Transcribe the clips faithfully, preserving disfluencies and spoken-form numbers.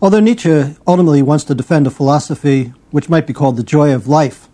Although Nietzsche ultimately wants to defend a philosophy which might be called the joy of life,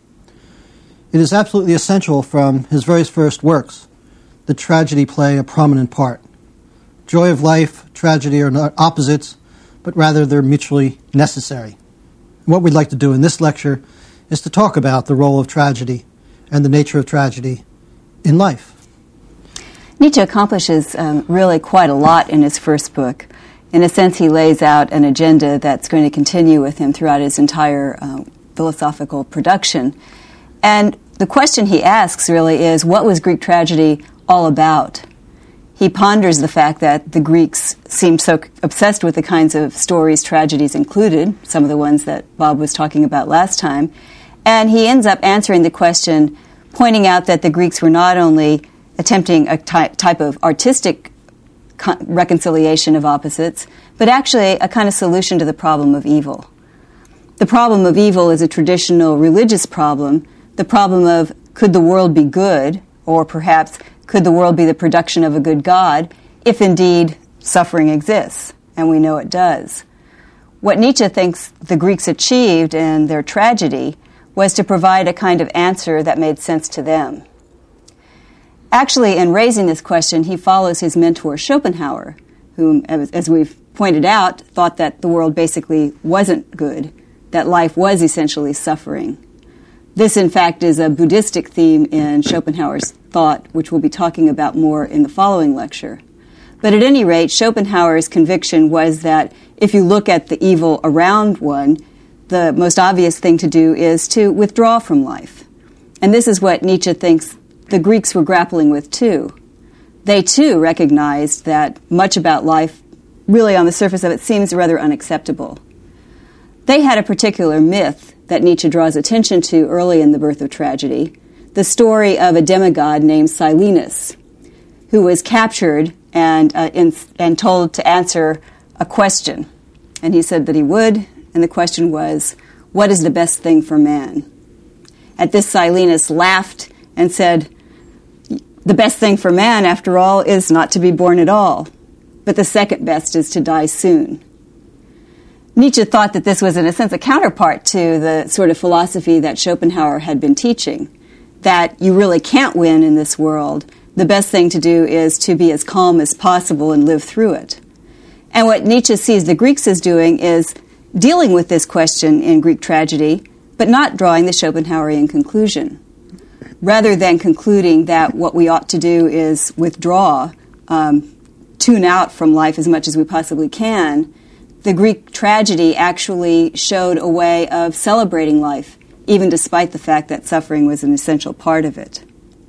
it is absolutely essential from his very first works that tragedy play a prominent part. Joy of life, tragedy are not opposites, but rather they're mutually necessary. And what we'd like to do in this lecture is to talk about the role of tragedy and the nature of tragedy in life. Nietzsche accomplishes um, really quite a lot in his first book. In a sense, he lays out an agenda that's going to continue with him throughout his entire uh, philosophical production. And the question he asks really is, what was Greek tragedy all about? He ponders the fact that the Greeks seemed so obsessed with the kinds of stories tragedies included, some of the ones that Bob was talking about last time, and he ends up answering the question, pointing out that the Greeks were not only attempting a ty- type of artistic con- reconciliation of opposites, but actually a kind of solution to the problem of evil. The problem of evil is a traditional religious problem, the problem of could the world be good, or perhaps could the world be the production of a good God, if indeed suffering exists, and we know it does. What Nietzsche thinks the Greeks achieved in their tragedy was to provide a kind of answer that made sense to them. Actually, in raising this question, he follows his mentor Schopenhauer, whom, as we've pointed out, thought that the world basically wasn't good, that life was essentially suffering. This, in fact, is a Buddhistic theme in Schopenhauer's thought, which we'll be talking about more in the following lecture. But at any rate, Schopenhauer's conviction was that if you look at the evil around one, the most obvious thing to do is to withdraw from life. And this is what Nietzsche thinks the Greeks were grappling with too. They too recognized that much about life, really on the surface of it, seems rather unacceptable. They had a particular myth that Nietzsche draws attention to early in The Birth of Tragedy, the story of a demigod named Silenus, who was captured and, uh, in, and told to answer a question. And he said that he would, and the question was, what is the best thing for man? At this, Silenus laughed and said, the best thing for man, after all, is not to be born at all, but the second best is to die soon. Nietzsche thought that this was, in a sense, a counterpart to the sort of philosophy that Schopenhauer had been teaching, that you really can't win in this world. The best thing to do is to be as calm as possible and live through it. And what Nietzsche sees the Greeks as doing is dealing with this question in Greek tragedy, but not drawing the Schopenhauerian conclusion. Rather than concluding that what we ought to do is withdraw, um, tune out from life as much as we possibly can, the Greek tragedy actually showed a way of celebrating life, even despite the fact that suffering was an essential part of it.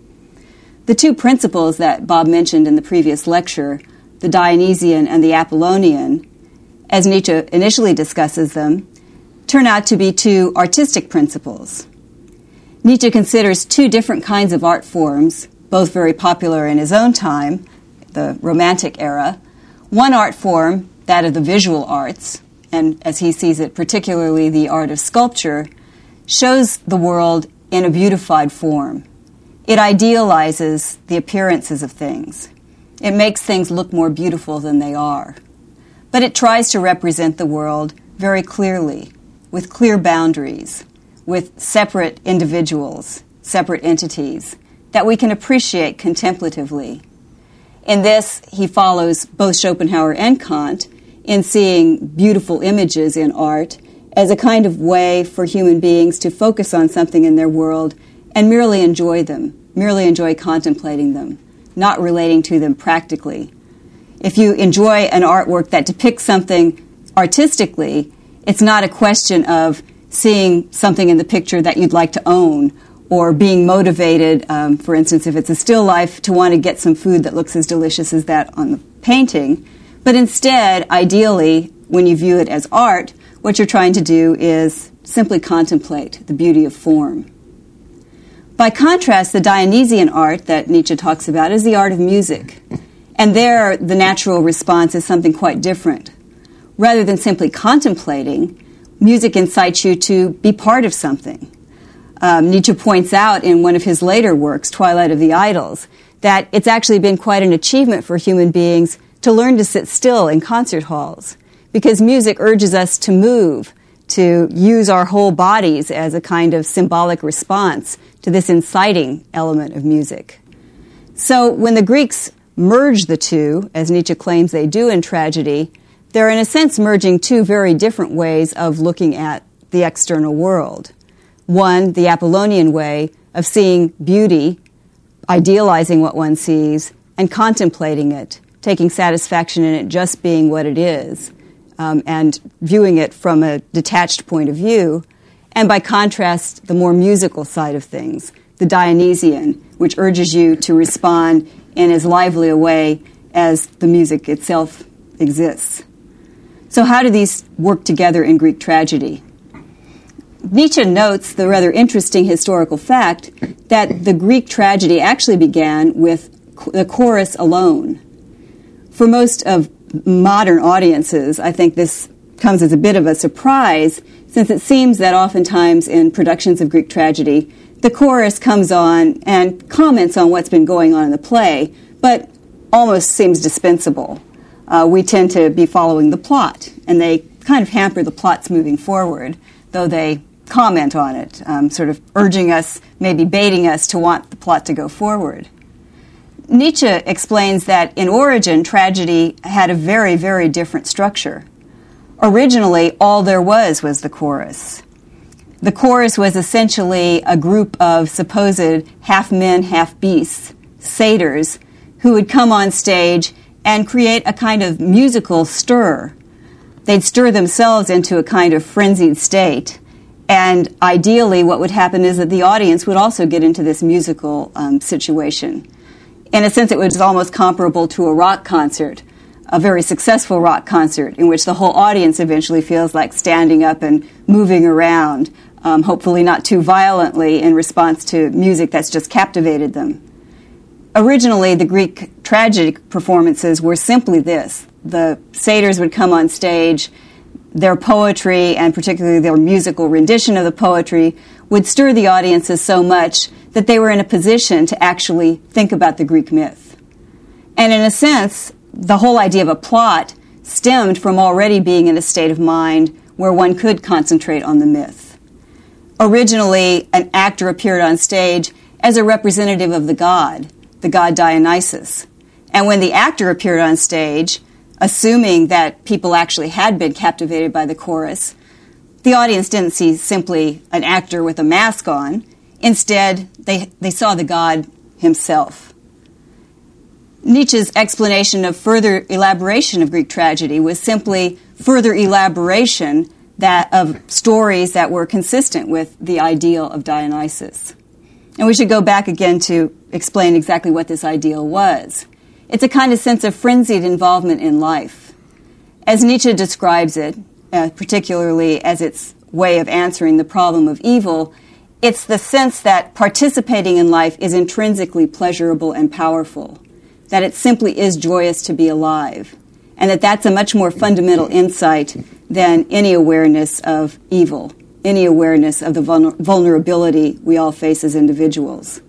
The two principles that Bob mentioned in the previous lecture, the Dionysian and the Apollonian, as Nietzsche initially discusses them, turn out to be two artistic principles. Nietzsche considers two different kinds of art forms, both very popular in his own time, the Romantic era. One art form, that of the visual arts, and as he sees it, particularly the art of sculpture, shows the world in a beautified form. It idealizes the appearances of things. It makes things look more beautiful than they are. But it tries to represent the world very clearly, with clear boundaries, with separate individuals, separate entities, that we can appreciate contemplatively. In this, he follows both Schopenhauer and Kant in seeing beautiful images in art as a kind of way for human beings to focus on something in their world and merely enjoy them, merely enjoy contemplating them, not relating to them practically. If you enjoy an artwork that depicts something artistically, it's not a question of seeing something in the picture that you'd like to own or being motivated, um, for instance, if it's a still life, to want to get some food that looks as delicious as that on the painting. But instead, ideally, when you view it as art, what you're trying to do is simply contemplate the beauty of form. By contrast, the Dionysian art that Nietzsche talks about is the art of music. And there, the natural response is something quite different. Rather than simply contemplating, music incites you to be part of something. Um, Nietzsche points out in one of his later works, Twilight of the Idols, that it's actually been quite an achievement for human beings to learn to sit still in concert halls, because music urges us to move, to use our whole bodies as a kind of symbolic response to this inciting element of music. So when the Greeks merge the two, as Nietzsche claims they do in tragedy, they're in a sense merging two very different ways of looking at the external world. One, the Apollonian way of seeing beauty, idealizing what one sees, and contemplating it, taking satisfaction in it just being what it is, um, and viewing it from a detached point of view. And by contrast, the more musical side of things, the Dionysian, which urges you to respond in as lively a way as the music itself exists. So how do these work together in Greek tragedy? Nietzsche notes the rather interesting historical fact that the Greek tragedy actually began with the chorus alone. For most of modern audiences, I think this comes as a bit of a surprise, since it seems that oftentimes in productions of Greek tragedy, the chorus comes on and comments on what's been going on in the play, but almost seems dispensable. Uh, we tend to be following the plot, and they kind of hamper the plot's moving forward, though they comment on it, um, sort of urging us, maybe baiting us to want the plot to go forward. Nietzsche explains that in origin, tragedy had a very, very different structure. Originally, all there was was the chorus. The chorus was essentially a group of supposed half-men, half-beasts, satyrs, who would come on stage and create a kind of musical stir. They'd stir themselves into a kind of frenzied state, and ideally what would happen is that the audience would also get into this musical um, situation. In a sense, it was almost comparable to a rock concert, a very successful rock concert, in which the whole audience eventually feels like standing up and moving around, um, hopefully not too violently in response to music that's just captivated them. Originally, the Greek tragic performances were simply this. The satyrs would come on stage, their poetry, and particularly their musical rendition of the poetry, would stir the audiences so much that they were in a position to actually think about the Greek myth. And in a sense, the whole idea of a plot stemmed from already being in a state of mind where one could concentrate on the myth. Originally, an actor appeared on stage as a representative of the god, the god Dionysus. And when the actor appeared on stage, assuming that people actually had been captivated by the chorus, the audience didn't see simply an actor with a mask on. Instead, they, they saw the god himself. Nietzsche's explanation of further elaboration of Greek tragedy was simply further elaboration that of stories that were consistent with the ideal of Dionysus. And we should go back again to explain exactly what this ideal was. It's a kind of sense of frenzied involvement in life. As Nietzsche describes it, uh, particularly as its way of answering the problem of evil, it's the sense that participating in life is intrinsically pleasurable and powerful, that it simply is joyous to be alive, and that that's a much more fundamental insight than any awareness of evil, any awareness of the vulner- vulnerability we all face as individuals.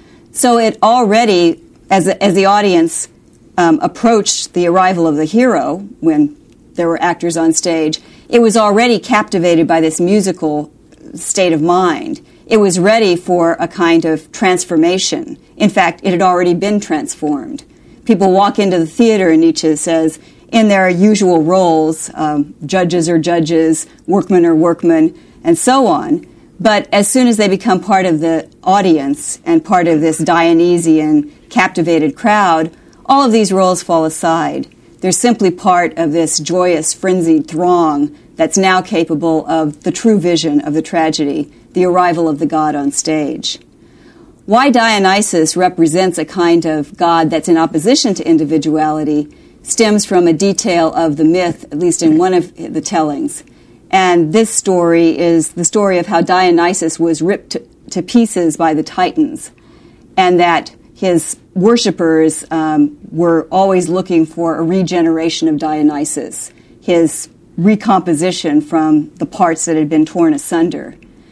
So it already, as, a, as the audience um, approached the arrival of the hero, when there were actors on stage, it was already captivated by this musical state of mind. It was ready for a kind of transformation. In fact, it had already been transformed. People walk into the theater, and Nietzsche says, in their usual roles, um, judges are judges, workmen are workmen, and so on. But as soon as they become part of the audience and part of this Dionysian captivated crowd, all of these roles fall aside. They're simply part of this joyous, frenzied throng that's now capable of the true vision of the tragedy, the arrival of the god on stage. Why Dionysus represents a kind of god that's in opposition to individuality stems from a detail of the myth, at least in one of the tellings. And this story is the story of how Dionysus was ripped to, to pieces by the Titans, and that his worshippers um, were always looking for a regeneration of Dionysus, his recomposition from the parts that had been torn asunder.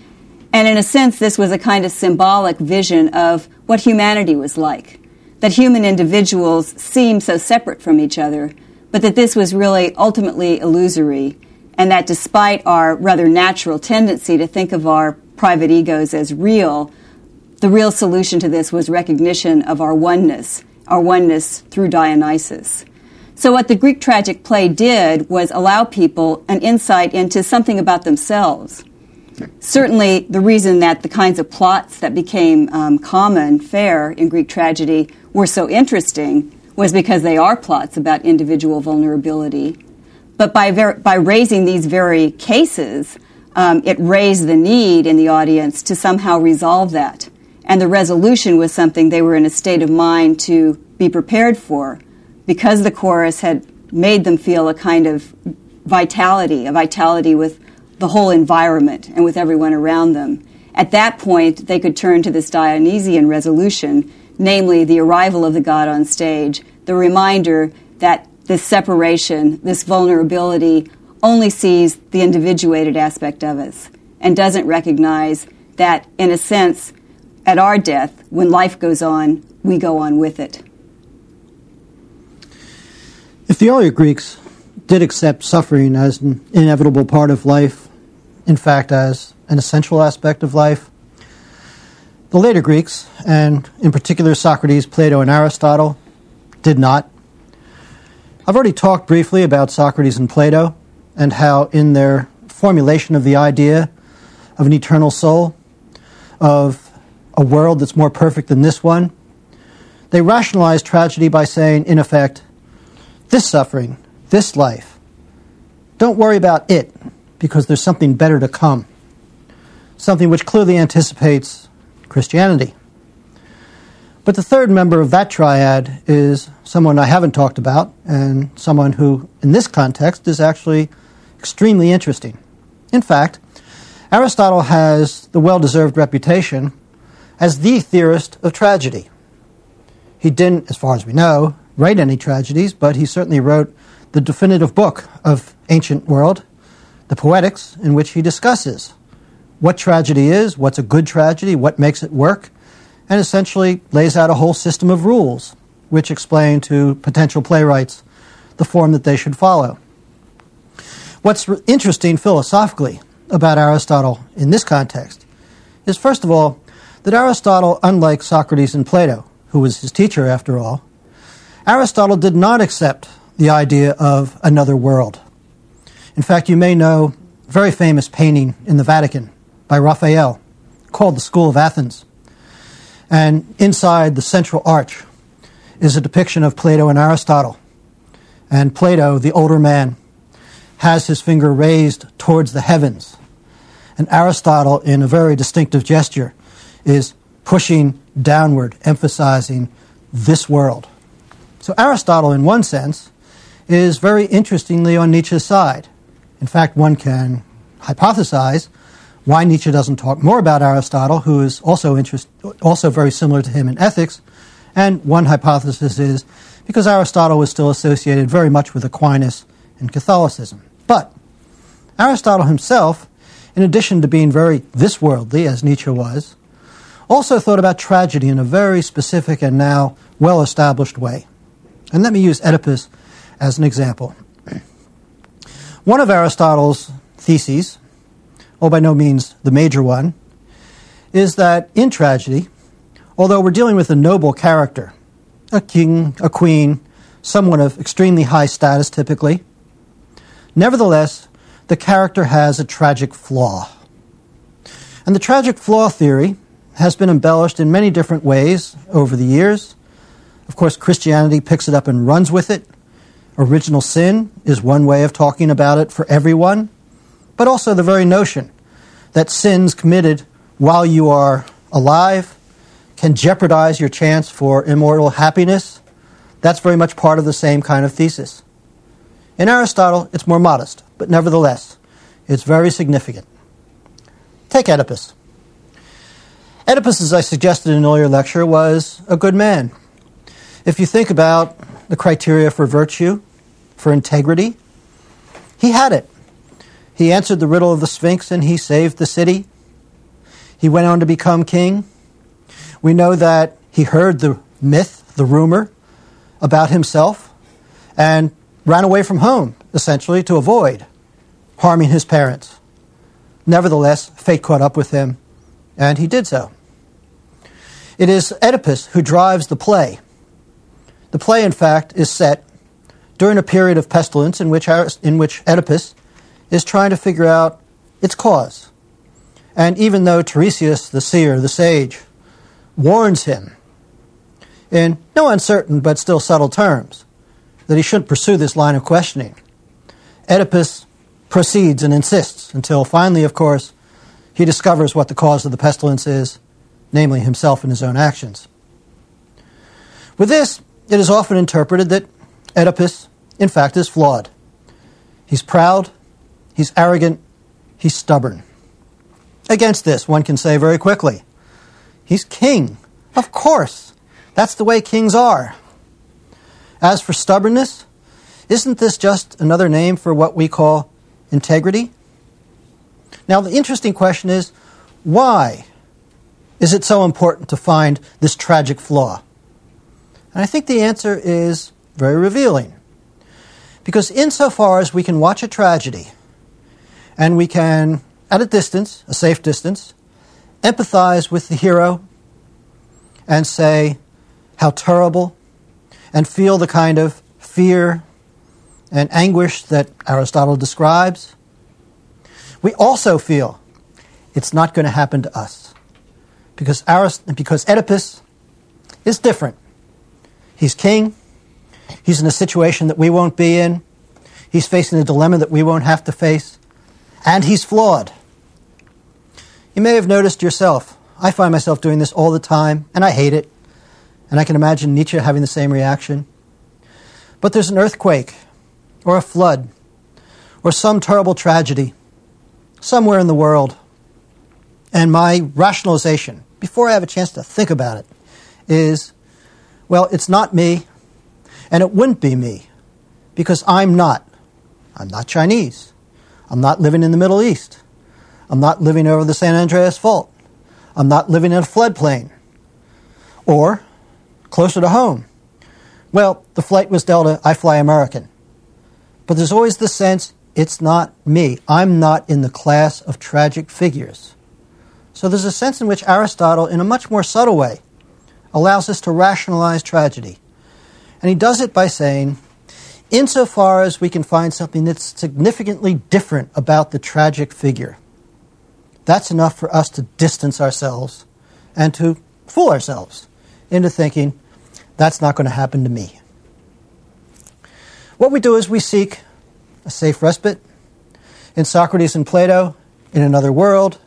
And in a sense, this was a kind of symbolic vision of what humanity was like, that human individuals seem so separate from each other, but that this was really ultimately illusory, and that despite our rather natural tendency to think of our private egos as real, the real solution to this was recognition of our oneness, our oneness through Dionysus. So what the Greek tragic play did was allow people an insight into something about themselves. Certainly, the reason that the kinds of plots that became um, common fare in Greek tragedy were so interesting was because they are plots about individual vulnerability. But by ver- by raising these very cases, um, it raised the need in the audience to somehow resolve that. And the resolution was something they were in a state of mind to be prepared for, because the chorus had made them feel a kind of vitality, a vitality with the whole environment and with everyone around them. At that point, they could turn to this Dionysian resolution, namely the arrival of the god on stage, the reminder that this separation, this vulnerability, only sees the individuated aspect of us and doesn't recognize that, in a sense, at our death, when life goes on, we go on with it. If the earlier Greeks did accept suffering as an inevitable part of life, in fact, as an essential aspect of life, the later Greeks, and in particular Socrates, Plato, and Aristotle, did not. I've already talked briefly about Socrates and Plato and how in their formulation of the idea of an eternal soul, of a world that's more perfect than this one, they rationalized tragedy by saying, in effect, this suffering, this life, don't worry about it, because there's something better to come, something which clearly anticipates Christianity. But the third member of that triad is someone I haven't talked about, and someone who, in this context, is actually extremely interesting. In fact, Aristotle has the well-deserved reputation as the theorist of tragedy. He didn't, as far as we know, write any tragedies, but he certainly wrote the definitive book of ancient world, the Poetics, in which he discusses what tragedy is, what's a good tragedy, what makes it work, and essentially lays out a whole system of rules which explain to potential playwrights the form that they should follow. What's interesting philosophically about Aristotle in this context is, first of all, that Aristotle, unlike Socrates and Plato, who was his teacher after all, Aristotle did not accept the idea of another world. In fact, you may know a very famous painting in the Vatican by Raphael called The School of Athens. And inside the central arch is a depiction of Plato and Aristotle. And Plato, the older man, has his finger raised towards the heavens. And Aristotle, in a very distinctive gesture, is pushing downward, emphasizing this world. So Aristotle, in one sense, is very interestingly on Nietzsche's side. In fact, one can hypothesize why Nietzsche doesn't talk more about Aristotle, who is also interest, also very similar to him in ethics. And one hypothesis is because Aristotle was still associated very much with Aquinas and Catholicism. But Aristotle himself, in addition to being very this-worldly, as Nietzsche was, also thought about tragedy in a very specific and now well-established way. And let me use Oedipus as an example. One of Aristotle's theses, although by no means the major one, is that in tragedy, although we're dealing with a noble character, a king, a queen, someone of extremely high status typically, nevertheless, the character has a tragic flaw. And the tragic flaw theory has been embellished in many different ways over the years. Of course, Christianity picks it up and runs with it. Original sin is one way of talking about it for everyone, but also the very notion that sins committed while you are alive can jeopardize your chance for immortal happiness. That's very much part of the same kind of thesis. In Aristotle, it's more modest, but nevertheless, it's very significant. Take Oedipus. Oedipus, as I suggested in an earlier lecture, was a good man. If you think about the criteria for virtue, for integrity, he had it. He answered the riddle of the Sphinx and he saved the city. He went on to become king. We know that he heard the myth, the rumor about himself, and ran away from home, essentially, to avoid harming his parents. Nevertheless, fate caught up with him, and he did so. It is Oedipus who drives the play. The play, in fact, is set during a period of pestilence in which, in which Oedipus is trying to figure out its cause. And even though Tiresias, the seer, the sage, warns him in no uncertain but still subtle terms that he shouldn't pursue this line of questioning, Oedipus proceeds and insists until finally, of course, he discovers what the cause of the pestilence is, namely himself and his own actions. With this, it is often interpreted that Oedipus, in fact, is flawed. He's proud, he's arrogant, he's stubborn. Against this, one can say very quickly, he's king. Of course, that's the way kings are. As for stubbornness, isn't this just another name for what we call integrity? Now, the interesting question is, why is it so important to find this tragic flaw? And I think the answer is very revealing. Because insofar as we can watch a tragedy, and we can, at a distance, a safe distance, empathize with the hero and say how terrible, and feel the kind of fear and anguish that Aristotle describes, we also feel it's not going to happen to us. Because, Arist- because Oedipus is different. He's king. He's in a situation that we won't be in. He's facing a dilemma that we won't have to face. And he's flawed. You may have noticed yourself, I find myself doing this all the time, and I hate it. And I can imagine Nietzsche having the same reaction. But there's an earthquake, or a flood, or some terrible tragedy, somewhere in the world. And my rationalization, before I have a chance to think about it, is, well, it's not me, and it wouldn't be me, because I'm not. I'm not Chinese. I'm not living in the Middle East. I'm not living over the San Andreas Fault. I'm not living in a floodplain. Or, closer to home, well, the flight was Delta, I fly American. But there's always the sense, it's not me. I'm not in the class of tragic figures. So there's a sense in which Aristotle, in a much more subtle way, allows us to rationalize tragedy. And he does it by saying, insofar as we can find something that's significantly different about the tragic figure, that's enough for us to distance ourselves and to fool ourselves into thinking, that's not going to happen to me. What we do is we seek a safe respite. In Socrates and Plato, in another world.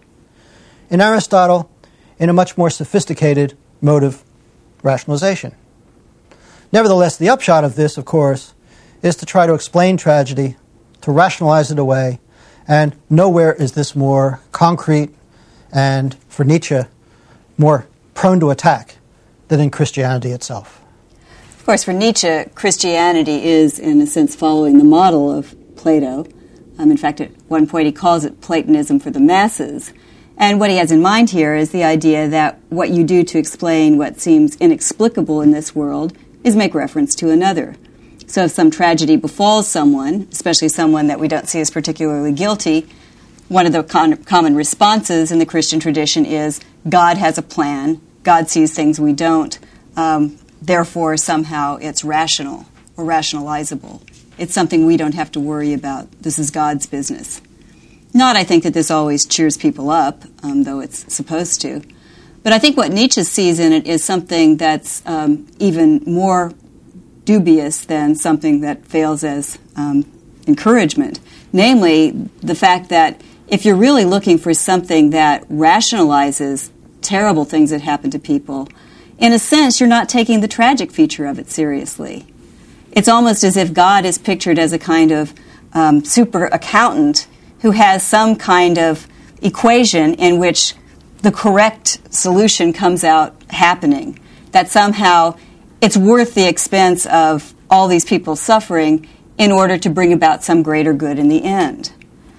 In Aristotle, in a much more sophisticated mode of rationalization. Nevertheless, the upshot of this, of course, is to try to explain tragedy, to rationalize it away, and nowhere is this more concrete and, for Nietzsche, more prone to attack than in Christianity itself. Of course, for Nietzsche, Christianity is, in a sense, following the model of Plato. Um, in fact, at one point he calls it Platonism for the masses. And what he has in mind here is the idea that what you do to explain what seems inexplicable in this world is make reference to another. So if some tragedy befalls someone, especially someone that we don't see as particularly guilty, one of the con- common responses in the Christian tradition is, God has a plan, God sees things we don't, um, therefore somehow it's rational or rationalizable. It's something we don't have to worry about. This is God's business. Not, I think, that this always cheers people up, um, though it's supposed to. But I think what Nietzsche sees in it is something that's um, even more dubious than something that fails as um, encouragement. Namely, the fact that if you're really looking for something that rationalizes terrible things that happen to people, in a sense, you're not taking the tragic feature of it seriously. It's almost as if God is pictured as a kind of um, super accountant who has some kind of equation in which the correct solution comes out happening, that somehow it's worth the expense of all these people suffering in order to bring about some greater good in the end.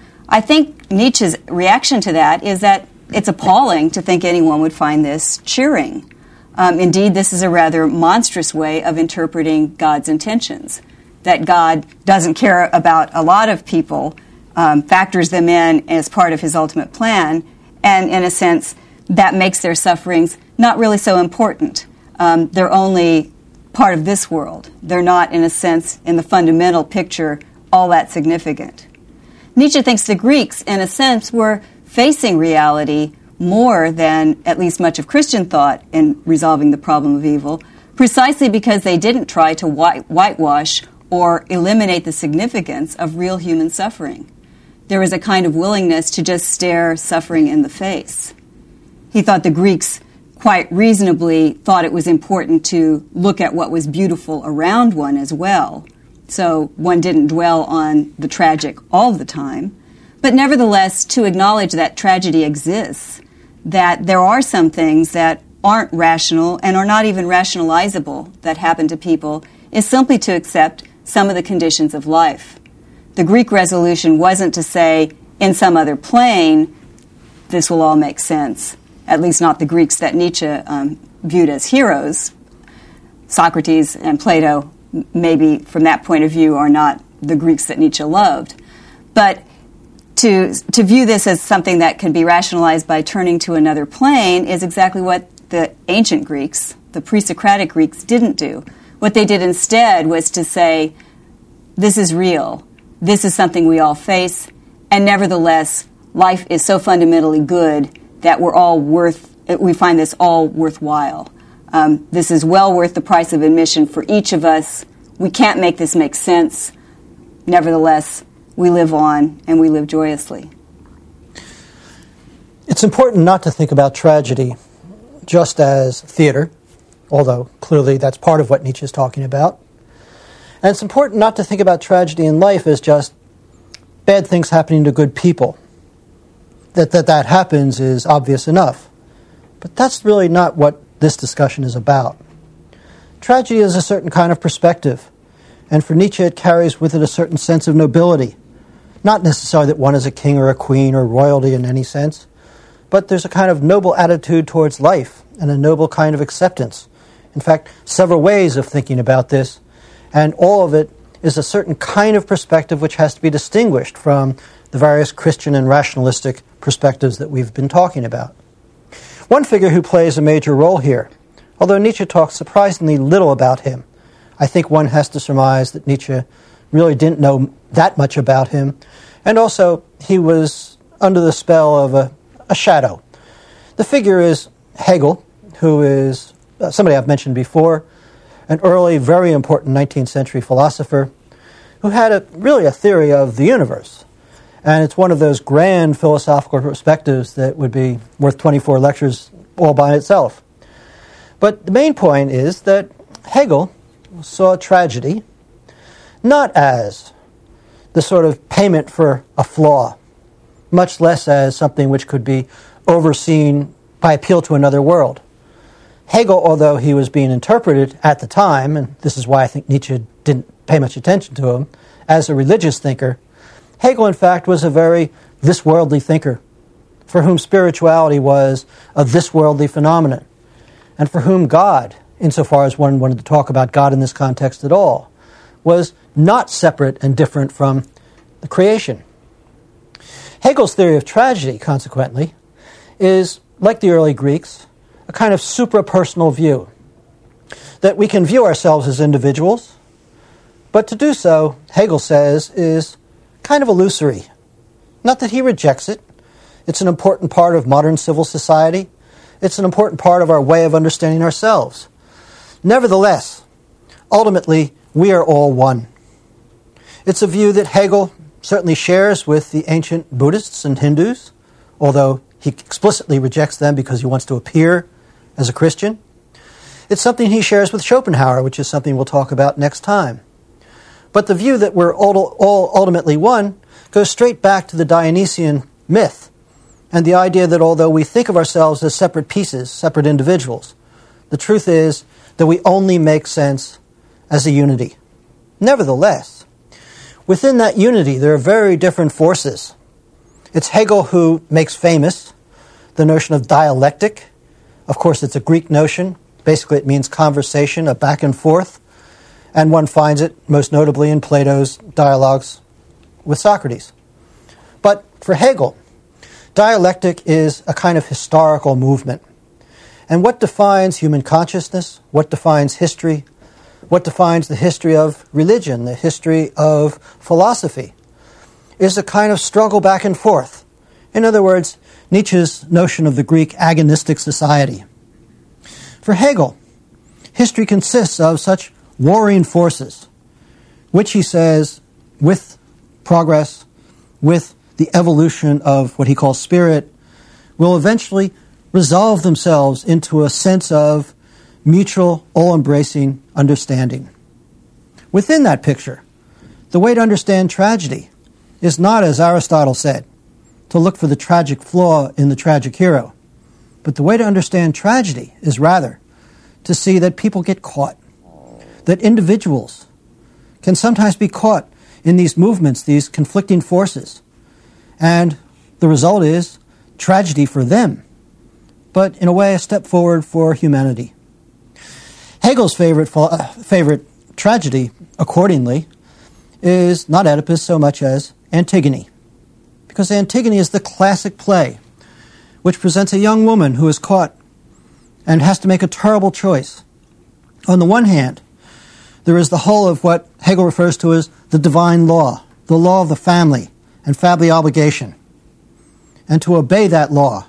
I think Nietzsche's reaction to that is that it's appalling to think anyone would find this cheering. Um, indeed, this is a rather monstrous way of interpreting God's intentions. that God doesn't care about a lot of people, um, factors them in as part of his ultimate plan, and in a sense, that makes their sufferings not really so important. Um, they're only part of this world. They're not, in a sense, in the fundamental picture, all that significant. Nietzsche thinks the Greeks, in a sense, were facing reality more than at least much of Christian thought in resolving the problem of evil, precisely because they didn't try to white- whitewash or eliminate the significance of real human suffering. There was a kind of willingness to just stare suffering in the face. He thought the Greeks quite reasonably thought it was important to look at what was beautiful around one as well. So one didn't dwell on the tragic all the time, but nevertheless to acknowledge that tragedy exists, that there are some things that aren't rational and are not even rationalizable that happen to people, is simply to accept some of the conditions of life. The Greek resolution wasn't to say, in some other plane, this will all make sense. At least not the Greeks that Nietzsche um, viewed as heroes. Socrates and Plato, maybe from that point of view, are not the Greeks that Nietzsche loved. But to, to view this as something that can be rationalized by turning to another plane is exactly what the ancient Greeks, the pre-Socratic Greeks, didn't do. What they did instead was to say, this is real, this is something we all face, and nevertheless, life is so fundamentally good that we're all worth, we find this all worthwhile. Um, this is well worth the price of admission for each of us. We can't make this make sense. Nevertheless, we live on and we live joyously. It's important not to think about tragedy just as theater, although clearly that's part of what Nietzsche is talking about. And it's important not to think about tragedy in life as just bad things happening to good people. That that, that happens is obvious enough. But that's really not what this discussion is about. Tragedy is a certain kind of perspective, and for Nietzsche it carries with it a certain sense of nobility. Not necessarily that one is a king or a queen or royalty in any sense, but there's a kind of noble attitude towards life and a noble kind of acceptance. In fact, several ways of thinking about this, and all of it is a certain kind of perspective which has to be distinguished from the various Christian and rationalistic perspectives that we've been talking about. One figure who plays a major role here, although Nietzsche talks surprisingly little about him, I think one has to surmise that Nietzsche really didn't know that much about him, and also he was under the spell of a, a shadow. The figure is Hegel, who is uh, somebody I've mentioned before, an early, very important nineteenth century philosopher who had a, really a theory of the universe. And it's one of those grand philosophical perspectives that would be worth twenty-four lectures all by itself. But the main point is that Hegel saw tragedy not as the sort of payment for a flaw, much less as something which could be overseen by appeal to another world. Hegel, although he was being interpreted at the time, and this is why I think Nietzsche didn't pay much attention to him, as a religious thinker, Hegel, in fact, was a very this-worldly thinker, for whom spirituality was a this-worldly phenomenon, and for whom God, insofar as one wanted to talk about God in this context at all, was not separate and different from the creation. Hegel's theory of tragedy, consequently, is, like the early Greeks, a kind of suprapersonal view, that we can view ourselves as individuals, but to do so, Hegel says, is kind of illusory. Not that he rejects it. It's an important part of modern civil society. It's an important part of our way of understanding ourselves. Nevertheless, ultimately, we are all one. It's a view that Hegel certainly shares with the ancient Buddhists and Hindus, although he explicitly rejects them because he wants to appear as a Christian. It's something he shares with Schopenhauer, which is something we'll talk about next time. But the view that we're all, all ultimately one goes straight back to the Dionysian myth and the idea that although we think of ourselves as separate pieces, separate individuals, the truth is that we only make sense as a unity. Nevertheless, within that unity there are very different forces. It's Hegel who makes famous the notion of dialectic. Of course, it's a Greek notion. Basically, it means conversation, a back and forth. and one finds it most notably in Plato's dialogues with Socrates. But for Hegel, dialectic is a kind of historical movement. And what defines human consciousness, what defines history, what defines the history of religion, the history of philosophy, is a kind of struggle back and forth. In other words, Nietzsche's notion of the Greek agonistic society. For Hegel, history consists of such warring forces, which he says, with progress, with the evolution of what he calls spirit, will eventually resolve themselves into a sense of mutual, all-embracing understanding. Within that picture, the way to understand tragedy is not, as Aristotle said, to look for the tragic flaw in the tragic hero, but the way to understand tragedy is rather to see that people get caught, that individuals can sometimes be caught in these movements, these conflicting forces, and the result is tragedy for them, but in a way a step forward for humanity. Hegel's favorite uh, favorite tragedy, accordingly, is not Oedipus so much as Antigone, because Antigone is the classic play which presents a young woman who is caught and has to make a terrible choice. On the one hand, there is the whole of what Hegel refers to as the divine law, the law of the family and family obligation. And to obey that law,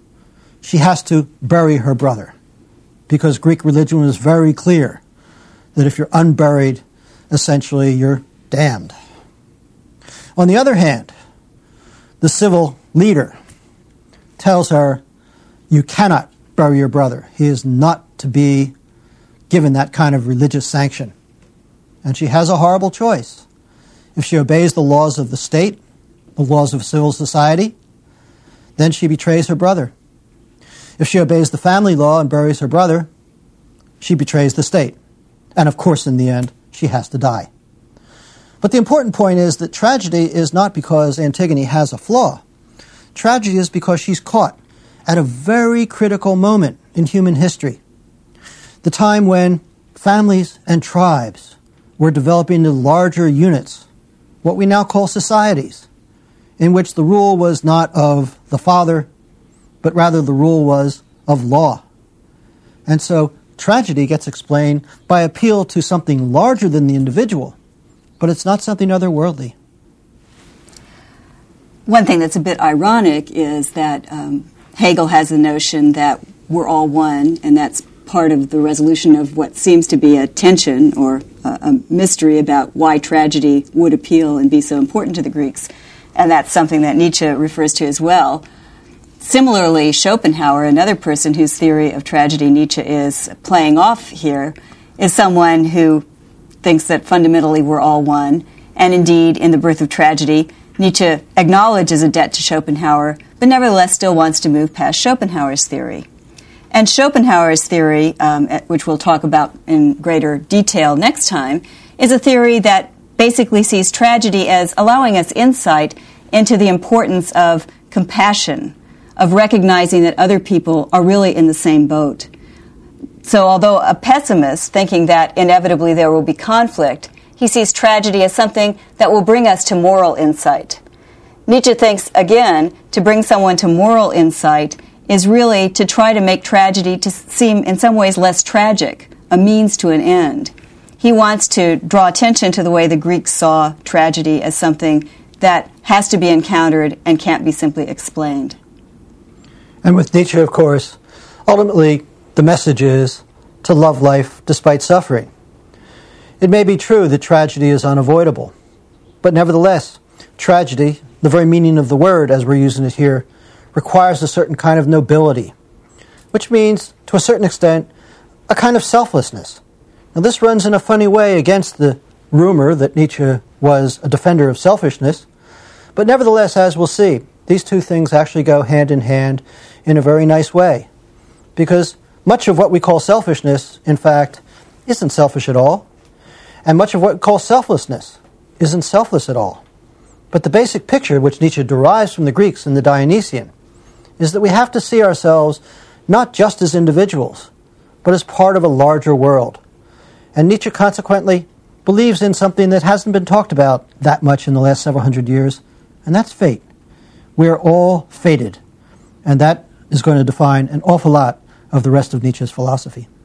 she has to bury her brother, because Greek religion is very clear that if you're unburied, essentially you're damned. On the other hand, the civil leader tells her, you cannot bury your brother. He is not to be given that kind of religious sanction. And she has a horrible choice. If she obeys the laws of the state, the laws of civil society, then she betrays her brother. If she obeys the family law and buries her brother, she betrays the state. And of course, in the end, she has to die. But the important point is that tragedy is not because Antigone has a flaw. Tragedy is because she's caught at a very critical moment in human history. The time when families and tribes were developing into larger units, what we now call societies, in which the rule was not of the father, but rather the rule was of law. And so tragedy gets explained by appeal to something larger than the individual, but it's not something otherworldly. One thing that's a bit ironic is that um, Hegel has the notion that we're all one, and that's part of the resolution of what seems to be a tension or a, a mystery about why tragedy would appeal and be so important to the Greeks. And that's something that Nietzsche refers to as well. Similarly, Schopenhauer, another person whose theory of tragedy Nietzsche is playing off here, is someone who thinks that fundamentally we're all one. And indeed, in The Birth of Tragedy, Nietzsche acknowledges a debt to Schopenhauer, but nevertheless still wants to move past Schopenhauer's theory. And Schopenhauer's theory, um, which we'll talk about in greater detail next time, is a theory that basically sees tragedy as allowing us insight into the importance of compassion, of recognizing that other people are really in the same boat. So although a pessimist, thinking that inevitably there will be conflict, he sees tragedy as something that will bring us to moral insight. Nietzsche thinks, again, to bring someone to moral insight is really to try to make tragedy to seem in some ways less tragic, a means to an end. He wants to draw attention to the way the Greeks saw tragedy as something that has to be encountered and can't be simply explained. And with Nietzsche, of course, ultimately the message is to love life despite suffering. It may be true that tragedy is unavoidable, but nevertheless, tragedy, the very meaning of the word as we're using it here, requires a certain kind of nobility, which means, to a certain extent, a kind of selflessness. Now, this runs in a funny way against the rumor that Nietzsche was a defender of selfishness, but nevertheless, as we'll see, these two things actually go hand in hand in a very nice way, because much of what we call selfishness, in fact, isn't selfish at all, and much of what we call selflessness isn't selfless at all. But the basic picture which Nietzsche derives from the Greeks in the Dionysian is that we have to see ourselves not just as individuals, but as part of a larger world. And Nietzsche, consequently, believes in something that hasn't been talked about that much in the last several hundred years, and that's fate. We're all fated, and that is going to define an awful lot of the rest of Nietzsche's philosophy.